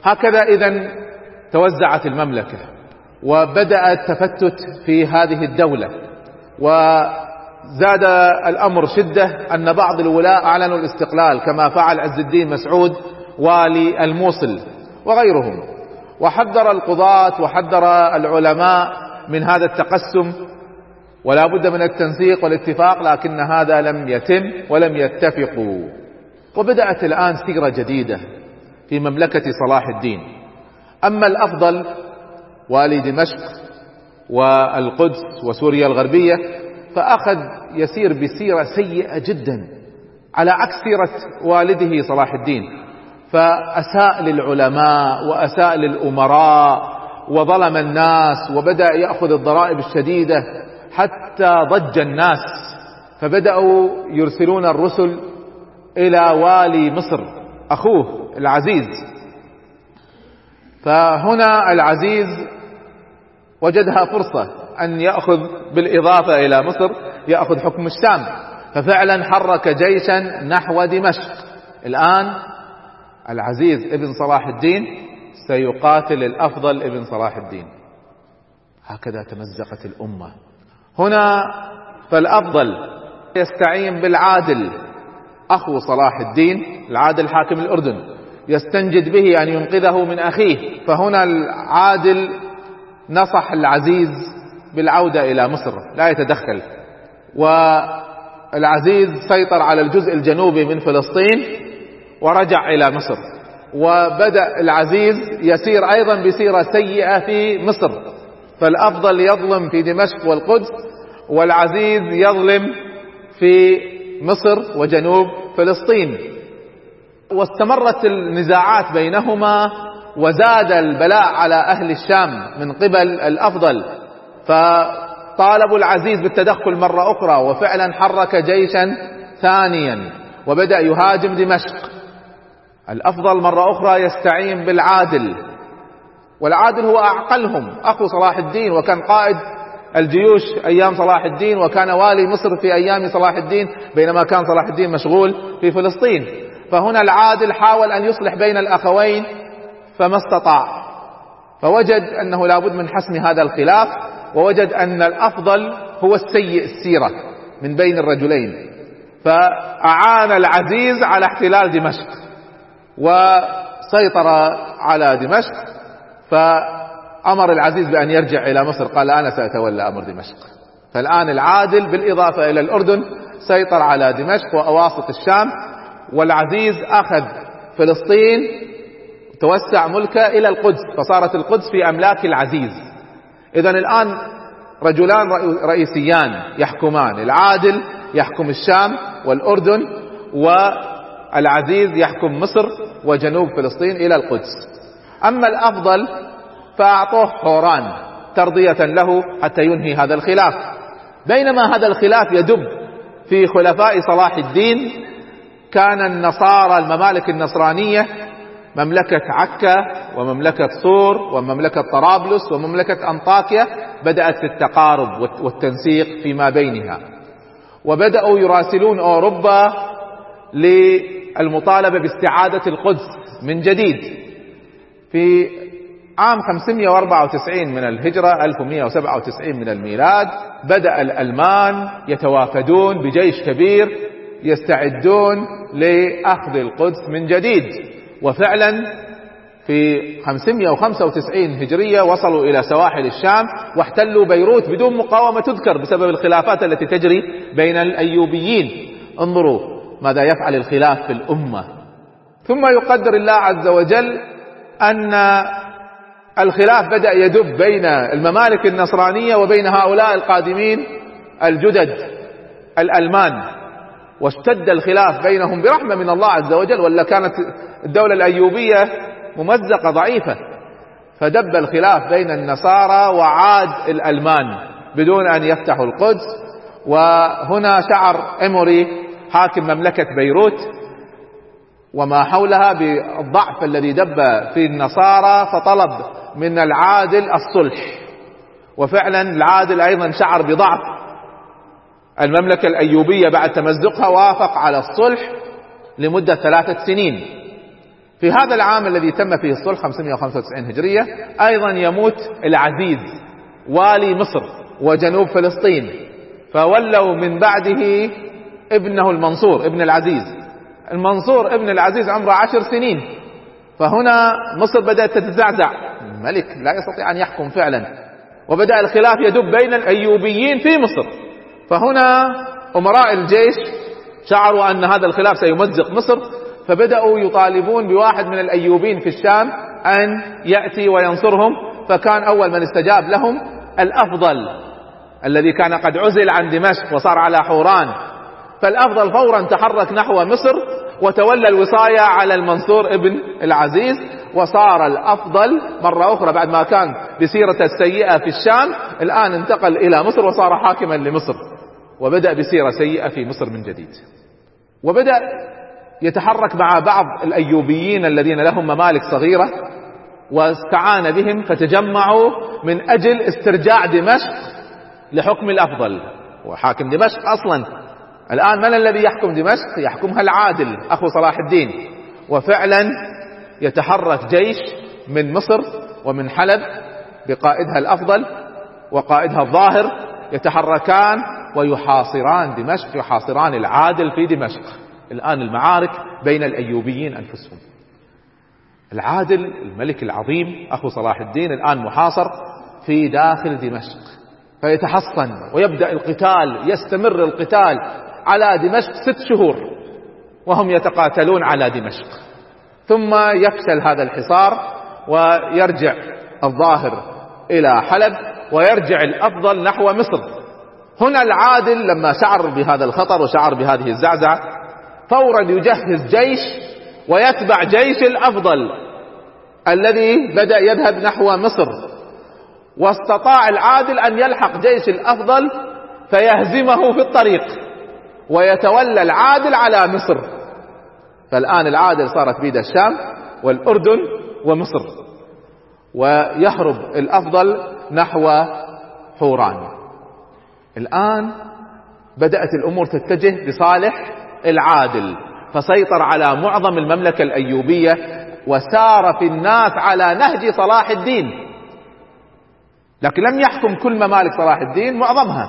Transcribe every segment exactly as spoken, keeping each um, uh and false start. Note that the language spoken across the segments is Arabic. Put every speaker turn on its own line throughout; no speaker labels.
هكذا إذن توزعت المملكة، وبدأ التفتت في هذه الدولة، وزاد الأمر شدة أن بعض الولاة أعلنوا الاستقلال كما فعل عز الدين مسعود والي الموصل وغيرهم، وحذر القضاة وحذر العلماء من هذا التقسم، ولا بد من التنسيق والاتفاق، لكن هذا لم يتم ولم يتفقوا. وبدأت الآن سيرة جديدة في مملكة صلاح الدين. أما الأفضل والي دمشق والقدس وسوريا الغربية فأخذ يسير بسيرة سيئة جدا على عكس سيرة والده صلاح الدين، فأساء للعلماء وأساء للأمراء وظلم الناس، وبدأ يأخذ الضرائب الشديدة حتى ضج الناس، فبدأوا يرسلون الرسل إلى والي مصر أخوه العزيز. فهنا العزيز وجدها فرصة أن يأخذ بالإضافة إلى مصر يأخذ حكم الشام، ففعلا حرك جيشا نحو دمشق. الآن العزيز ابن صلاح الدين سيقاتل الأفضل ابن صلاح الدين. هكذا تمزقت الأمة. هنا فالأفضل يستعين بالعادل أخو صلاح الدين، العادل حاكم الأردن، يستنجد به أن ينقذه من أخيه. فهنا العادل نصح العزيز بالعودة إلى مصر، لا يتدخل، والعزيز سيطر على الجزء الجنوبي من فلسطين ورجع إلى مصر. وبدأ العزيز يسير أيضا بسيرة سيئة في مصر، فالأفضل يظلم في دمشق والقدس، والعزيز يظلم في مصر وجنوب فلسطين. واستمرت النزاعات بينهما، وزاد البلاء على أهل الشام من قبل الأفضل، فطالبوا العزيز بالتدخل مرة أخرى، وفعلا حرك جيشا ثانيا وبدأ يهاجم دمشق. الأفضل مرة أخرى يستعين بالعادل، والعادل هو أعقلهم، أخو صلاح الدين، وكان قائد الجيوش أيام صلاح الدين، وكان والي مصر في أيام صلاح الدين بينما كان صلاح الدين مشغول في فلسطين. فهنا العادل حاول أن يصلح بين الأخوين فما استطاع، فوجد أنه لا بد من حسم هذا الخلاف، ووجد أن الأفضل هو السيء السيرة من بين الرجلين، فأعان العزيز على احتلال دمشق وسيطر على دمشق. فأمر العزيز بأن يرجع إلى مصر، قال أنا سأتولى أمر دمشق. فالآن العادل بالإضافة إلى الأردن سيطر على دمشق وأواسط الشام، والعزيز أخذ فلسطين توسع ملكه إلى القدس، فصارت القدس في أملاك العزيز. إذن الآن رجلان رئيسيان يحكمان، العادل يحكم الشام والأردن، والعزيز يحكم مصر وجنوب فلسطين إلى القدس. أما الأفضل فأعطوه حوران ترضية له حتى ينهي هذا الخلاف. بينما هذا الخلاف يدب في خلفاء صلاح الدين، كان النصارى الممالك النصرانية مملكة عكا ومملكة صور ومملكة طرابلس ومملكة أنطاكيا بدأت في التقارب والتنسيق فيما بينها، وبدأوا يراسلون أوروبا للمطالبة باستعادة القدس من جديد. في عام خمسمائة وأربعة وتسعين من الهجرة ألف ومائة وسبعة وتسعين من الميلاد بدأ الألمان يتوافدون بجيش كبير يستعدون لأخذ القدس من جديد، وفعلا في خمسمائة وخمسة وتسعين هجرية وصلوا إلى سواحل الشام واحتلوا بيروت بدون مقاومة تذكر بسبب الخلافات التي تجري بين الأيوبيين. انظروا ماذا يفعل الخلاف في الأمة. ثم يقدر الله عز وجل أن الخلاف بدأ يدب بين الممالك النصرانية وبين هؤلاء القادمين الجدد الألمان، واشتد الخلاف بينهم برحمة من الله عز وجل، ولا كانت الدولة الأيوبية ممزقة ضعيفة، فدب الخلاف بين النصارى وعاد الألمان بدون أن يفتحوا القدس. وهنا شعر إموري حاكم مملكة بيروت وما حولها بالضعف الذي دب في النصارى، فطلب من العادل الصلح، وفعلا العادل أيضا شعر بضعف المملكة الأيوبية بعد تمزقها، وافق على الصلح لمدة ثلاثة سنين. في هذا العام الذي تم فيه الصلح خمسمائة وخمسة وتسعين هجرية أيضا يموت العزيز والي مصر وجنوب فلسطين، فولوا من بعده ابنه المنصور ابن العزيز. المنصور ابن العزيز عمره عشر سنين، فهنا مصر بدأت تتزعزع، الملك لا يستطيع أن يحكم فعلا، وبدأ الخلاف يدب بين الأيوبيين في مصر. فهنا أمراء الجيش شعروا أن هذا الخلاف سيمزق مصر، فبدأوا يطالبون بواحد من الأيوبيين في الشام أن يأتي وينصرهم، فكان أول من استجاب لهم الأفضل الذي كان قد عزل عن دمشق وصار على حوران. فالأفضل فورا تحرك نحو مصر وتولى الوصاية على المنصور ابن العزيز، وصار الأفضل مرة أخرى بعد ما كان بسيرة السيئة في الشام الآن انتقل إلى مصر وصار حاكما لمصر، وبدأ بسيرة سيئة في مصر من جديد. وبدأ يتحرك مع بعض الأيوبيين الذين لهم ممالك صغيرة، واستعان بهم فتجمعوا من أجل استرجاع دمشق لحكم الأفضل. وحاكم دمشق أصلا الآن من الذي يحكم دمشق؟ يحكمها العادل أخو صلاح الدين. وفعلا يتحرك جيش من مصر ومن حلب بقائدها الأفضل وقائدها الظاهر، يتحركان ويحاصران دمشق، يحاصران العادل في دمشق. الآن المعارك بين الأيوبيين أنفسهم. العادل الملك العظيم أخو صلاح الدين الآن محاصر في داخل دمشق، فيتحصن ويبدأ القتال، يستمر القتال على دمشق ست شهور وهم يتقاتلون على دمشق. ثم يفشل هذا الحصار ويرجع الظاهر إلى حلب ويرجع الأفضل نحو مصر. هنا العادل لما شعر بهذا الخطر وشعر بهذه الزعزعة فورا يجهز جيش ويتبع جيش الأفضل الذي بدأ يذهب نحو مصر، واستطاع العادل أن يلحق جيش الأفضل فيهزمه في الطريق ويتولى العادل على مصر. فالآن العادل صارت بيد الشام والأردن ومصر، ويهرب الأفضل نحو حوران. الآن بدأت الأمور تتجه لصالح العادل، فسيطر على معظم المملكة الأيوبية وسار في الناس على نهج صلاح الدين. لكن لم يحكم كل ممالك صلاح الدين، معظمها،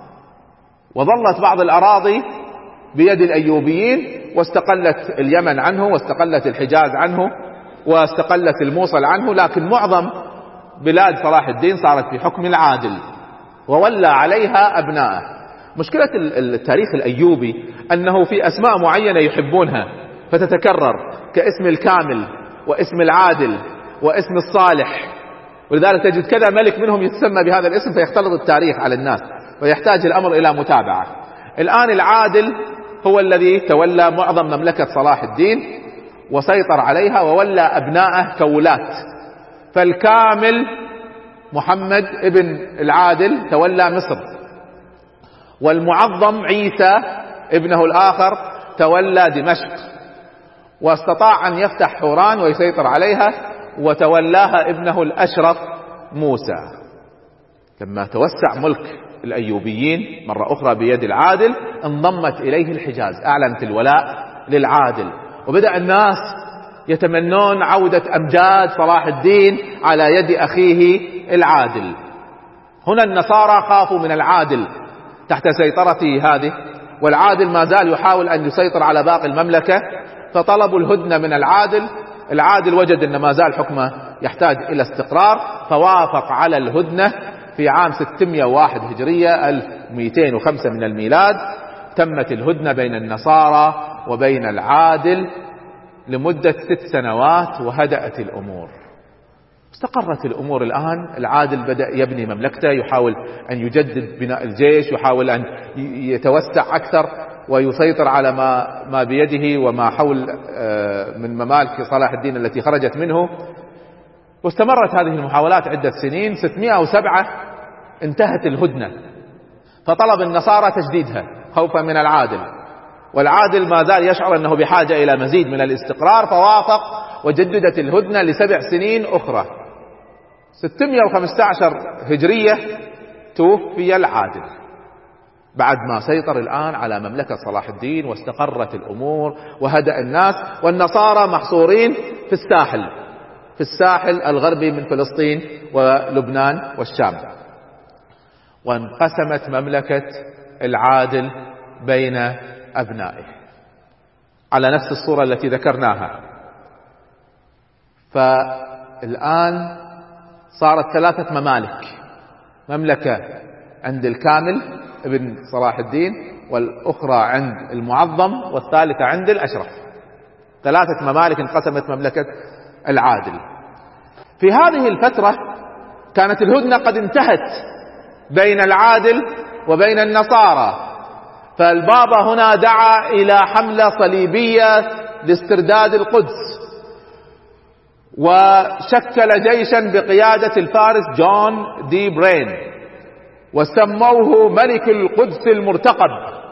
وظلت بعض الأراضي بيد الأيوبيين، واستقلت اليمن عنه، واستقلت الحجاز عنه، واستقلت الموصل عنه، لكن معظم بلاد صلاح الدين صارت في حكم العادل وولى عليها أبناءه. مشكلة التاريخ الأيوبي أنه في أسماء معينة يحبونها فتتكرر، كاسم الكامل واسم العادل واسم الصالح، ولذلك تجد كذا ملك منهم يتسمى بهذا الاسم فيختلط التاريخ على الناس ويحتاج الأمر إلى متابعة. الآن العادل هو الذي تولى معظم مملكة صلاح الدين وسيطر عليها وولى أبناءه كولاة. فالكامل محمد ابن العادل تولى مصر، والمعظم عيسى ابنه الآخر تولى دمشق، واستطاع أن يفتح حوران ويسيطر عليها، وتولاها ابنه الأشرف موسى. لما توسع ملك الأيوبيين مرة أخرى بيد العادل انضمت إليه الحجاز، أعلنت الولاء للعادل، وبدأ الناس يتمنون عودة أمجاد صلاح الدين على يد أخيه العادل. هنا النصارى خافوا من العادل تحت سيطرته هذه، والعادل ما زال يحاول أن يسيطر على باقي المملكة، فطلبوا الهدنة من العادل. العادل وجد أن ما زال حكمه يحتاج إلى استقرار، فوافق على الهدنة في عام ستمائة وواحد هجرية ألف ومئتين وخمسة من الميلاد. تمت الهدنة بين النصارى وبين العادل لمدة ست سنوات وهدأت الأمور، استقرت الأمور. الآن العادل بدأ يبني مملكته، يحاول أن يجدد بناء الجيش، يحاول أن يتوسع أكثر ويسيطر على ما ما بيده وما حول من ممالك صلاح الدين التي خرجت منه. واستمرت هذه المحاولات عدة سنين. ستمائة وسبعة انتهت الهدنة، فطلب النصارى تجديدها خوفا من العادل، والعادل ما زال يشعر أنه بحاجة إلى مزيد من الاستقرار، فوافق وجددت الهدنة لسبع سنين أخرى. ستمائة وخمسة عشر هجرية توفي العادل، بعد ما سيطر الآن على مملكة صلاح الدين واستقرت الأمور وهدأ الناس، والنصارى محصورين في الساحل في الساحل الغربي من فلسطين ولبنان والشام. وانقسمت مملكة العادل بين أبنائه على نفس الصورة التي ذكرناها. فالآن صارت ثلاثة ممالك، مملكة عند الكامل ابن صلاح الدين، والأخرى عند المعظم، والثالثة عند الأشرف. ثلاثة ممالك انقسمت مملكة العادل. في هذه الفترة كانت الهدنة قد انتهت بين العادل وبين النصارى، فالبابا هنا دعا إلى حملة صليبية لاسترداد القدس، وشكل جيشا بقيادة الفارس جون دي برين، وسموه ملك القدس المرتقب.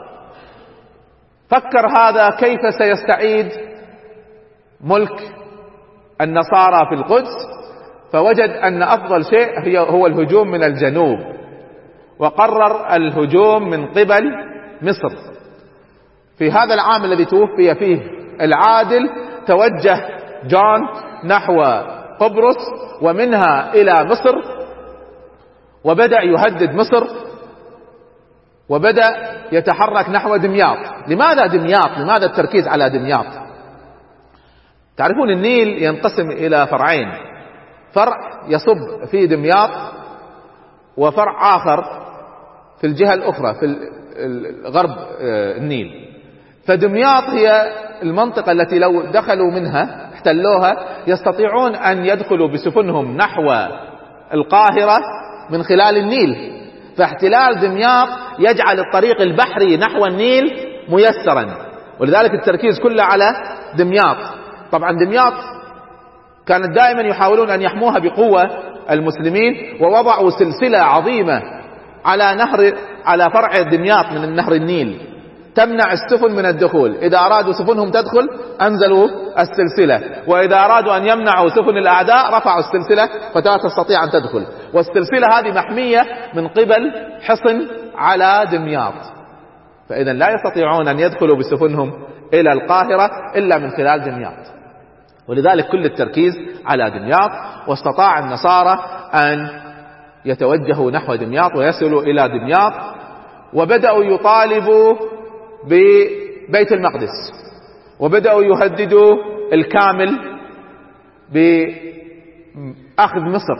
فكر هذا كيف سيستعيد ملك النصارى في القدس، فوجد أن أفضل شيء هو الهجوم من الجنوب، وقرر الهجوم من قبل مصر. في هذا العام الذي توفي فيه العادل توجه جون نحو قبرص ومنها إلى مصر، وبدأ يهدد مصر، وبدأ يتحرك نحو دمياط. لماذا دمياط؟ لماذا التركيز على دمياط؟ تعرفون النيل ينقسم إلى فرعين، فرع يصب في دمياط، وفرع آخر في الجهة الأخرى في غرب النيل. فدمياط هي المنطقة التي لو دخلوا منها احتلوها يستطيعون أن يدخلوا بسفنهم نحو القاهرة من خلال النيل، فاحتلال دمياط يجعل الطريق البحري نحو النيل ميسرا، ولذلك التركيز كله على دمياط. طبعا دمياط كانت دائما يحاولون أن يحموها بقوة المسلمين، ووضعوا سلسلة عظيمة على نهر على فرع دمياط من النهر النيل تمنع السفن من الدخول. إذا أرادوا سفنهم تدخل أنزلوا السلسلة، وإذا أرادوا أن يمنعوا سفن الأعداء رفعوا السلسلة فلا تستطيع أن تدخل. والسلسلة هذه محمية من قبل حصن على دمياط، فإذا لا يستطيعون أن يدخلوا بسفنهم إلى القاهرة إلا من خلال دمياط، ولذلك كل التركيز على دمياط. واستطاع النصارى أن يتوجهوا نحو دمياط ويصلوا إلى دمياط، وبدأوا يطالبوا ببيت المقدس، وبدأوا يهددوا الكامل بأخذ مصر،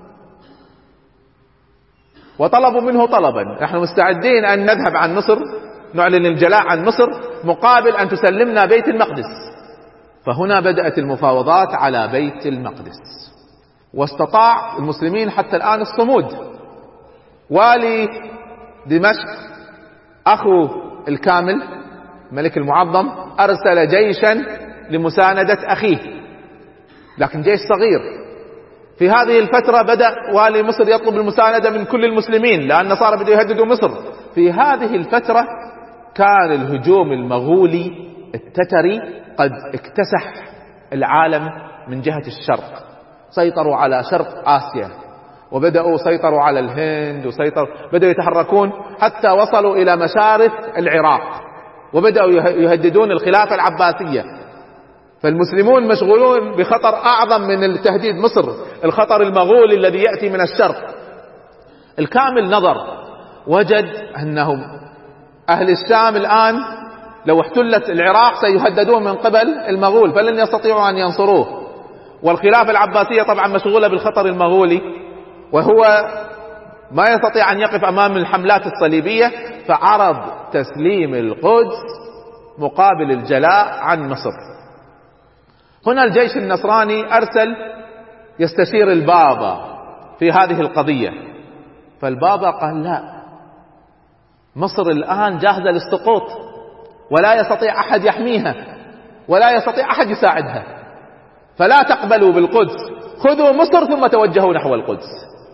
وطلبوا منه طلبا: نحن مستعدين أن نذهب عن مصر، نعلن الجلاء عن مصر مقابل أن تسلمنا بيت المقدس. فهنا بدأت المفاوضات على بيت المقدس، واستطاع المسلمين حتى الآن الصمود. والي دمشق أخو الكامل ملك المعظم أرسل جيشا لمساندة أخيه، لكن جيش صغير. في هذه الفترة بدأ والي مصر يطلب المساندة من كل المسلمين، لأن النصارى بدأوا يهددوا مصر. في هذه الفترة كان الهجوم المغولي التتري قد اكتسح العالم من جهة الشرق، سيطروا على شرق آسيا، وبدأوا سيطروا على الهند، وسيطروا بدأوا يتحركون حتى وصلوا إلى مشارف العراق، وبدأوا يهددون الخلافة العباسية. فالمسلمون مشغولون بخطر أعظم من التهديد مصر، الخطر المغولي الذي يأتي من الشرق. الكامل نظر وجد أنهم أهل الشام الآن لو احتلت العراق سيهددون من قبل المغول، فلن يستطيعوا أن ينصروه، والخلافة العباسية طبعا مشغولة بالخطر المغولي، وهو ما يستطيع أن يقف أمام الحملات الصليبية، فعرض تسليم القدس مقابل الجلاء عن مصر. هنا الجيش النصراني أرسل يستشير البابا في هذه القضية، فالبابا قال: لا، مصر الآن جاهزة للسقوط، ولا يستطيع أحد يحميها، ولا يستطيع أحد يساعدها، فلا تقبلوا بالقدس، خذوا مصر ثم توجهوا نحو القدس.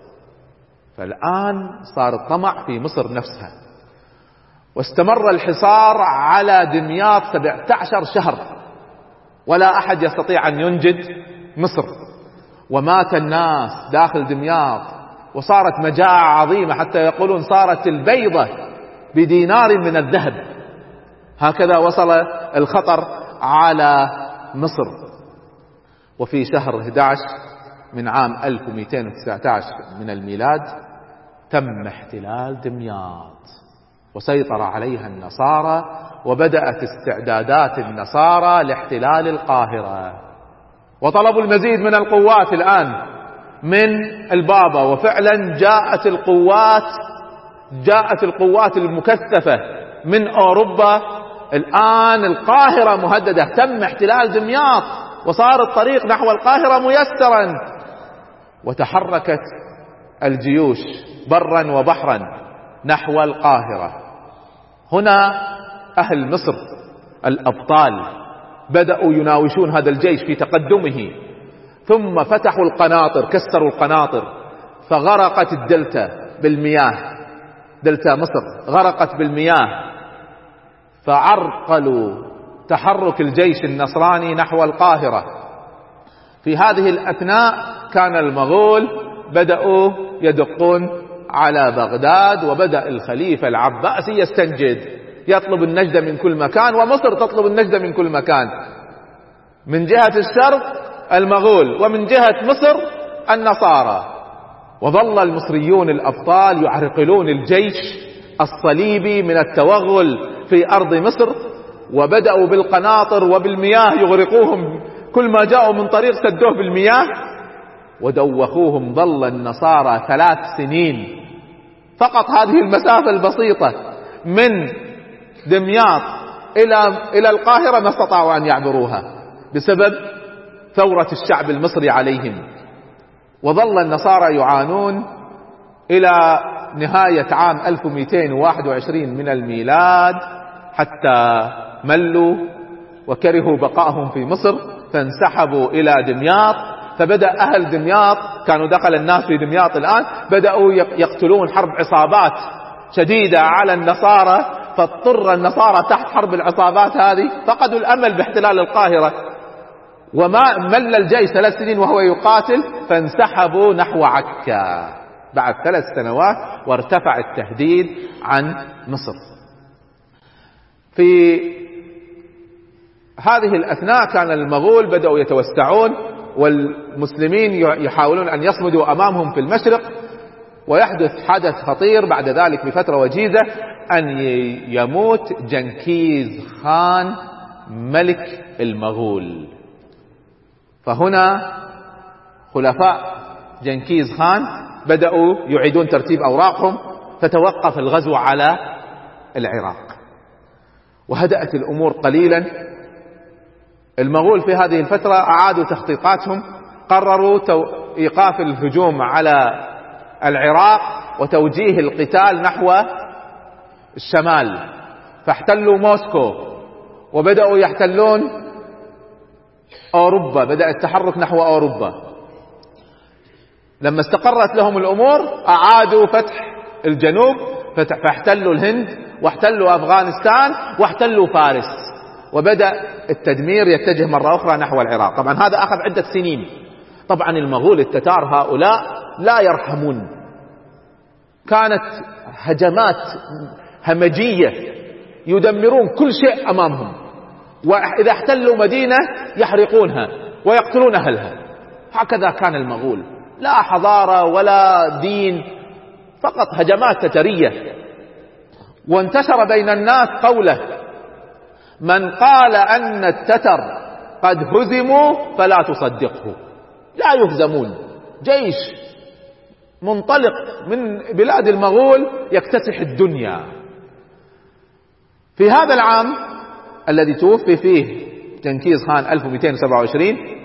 فالآن صار الطمع في مصر نفسها، واستمر الحصار على دمياط سبعة عشر شهر، ولا أحد يستطيع أن ينجد مصر، ومات الناس داخل دمياط، وصارت مجاعة عظيمة، حتى يقولون صارت البيضة بدينار من الذهب. هكذا وصل الخطر على مصر. وفي شهر أحد عشر من عام ألف ومئتين وتسعة عشر من الميلاد تم احتلال دمياط وسيطر عليها النصارى، وبدأت استعدادات النصارى لاحتلال القاهرة، وطلبوا المزيد من القوات الآن من البابا. وفعلا جاءت القوات جاءت القوات المكثفة من أوروبا. الآن القاهرة مهددة، تم احتلال دمياط وصار الطريق نحو القاهرة ميسرا، وتحركت الجيوش برا وبحرا نحو القاهرة. هنا أهل مصر الأبطال بدأوا يناوشون هذا الجيش في تقدمه، ثم فتحوا القناطر، كسروا القناطر، فغرقت الدلتا بالمياه، دلتا مصر غرقت بالمياه، فعرقلوا تحرك الجيش النصراني نحو القاهرة. في هذه الأثناء كان المغول بدأوا يدقون على بغداد، وبدأ الخليفة العباسي يستنجد، يطلب النجد من كل مكان، ومصر تطلب النجد من كل مكان، من جهة الشرق المغول ومن جهة مصر النصارى. وظل المصريون الأبطال يعرقلون الجيش الصليبي من التوغل في أرض مصر، وبدأوا بالقناطر وبالمياه يغرقوهم، كل ما جاءوا من طريق سدوه بالمياه ودوخوهم. ظل النصارى ثلاث سنين فقط، هذه المسافة البسيطة من دمياط إلى إلى القاهرة ما استطاعوا أن يعبروها بسبب ثورة الشعب المصري عليهم. وظل النصارى يعانون إلى نهاية عام ألف ومئتين وواحد وعشرين من الميلاد، حتى ملوا وكرهوا بقائهم في مصر فانسحبوا إلى دمياط. فبدأ أهل دمياط، كانوا دخل الناس في دمياط الآن، بدأوا يقتلون، حرب عصابات شديدة على النصارى، فاضطر النصارى تحت حرب العصابات هذه فقدوا الأمل باحتلال القاهرة. وما مل الجيش ثلاث سنين وهو يقاتل، فانسحبوا نحو عكا بعد ثلاث سنوات، وارتفع التهديد عن مصر. في هذه الأثناء كان المغول بدأوا يتوسعون، والمسلمين يحاولون أن يصمدوا أمامهم في المشرق. ويحدث حدث خطير بعد ذلك بفترة وجيزة، أن يموت جنكيز خان ملك المغول. فهنا خلفاء جنكيز خان بدأوا يعيدون ترتيب أوراقهم، فتوقف الغزو على العراق وهدأت الأمور قليلا. المغول في هذه الفترة أعادوا تخطيطاتهم، قرروا إيقاف الهجوم على العراق وتوجيه القتال نحو الشمال، فاحتلوا موسكو وبدأوا يحتلون أوروبا، بدأ التحرك نحو أوروبا. لما استقرت لهم الأمور أعادوا فتح الجنوب، فاحتلوا الهند واحتلوا أفغانستان واحتلوا فارس، وبدأ التدمير يتجه مرة أخرى نحو العراق. طبعا هذا أخذ عدة سنين. طبعا المغول التتار هؤلاء لا يرحمون، كانت هجمات همجية يدمرون كل شيء أمامهم، وإذا احتلوا مدينة يحرقونها ويقتلون أهلها. هكذا كان المغول، لا حضارة ولا دين، فقط هجمات تترية. وانتشر بين الناس قوله: من قال أن التتر قد هزموا فلا تصدقه. لا يهزمون، جيش منطلق من بلاد المغول يكتسح الدنيا. في هذا العام الذي توفي فيه جنكيز خان ألف ومئتين وسبعة وعشرين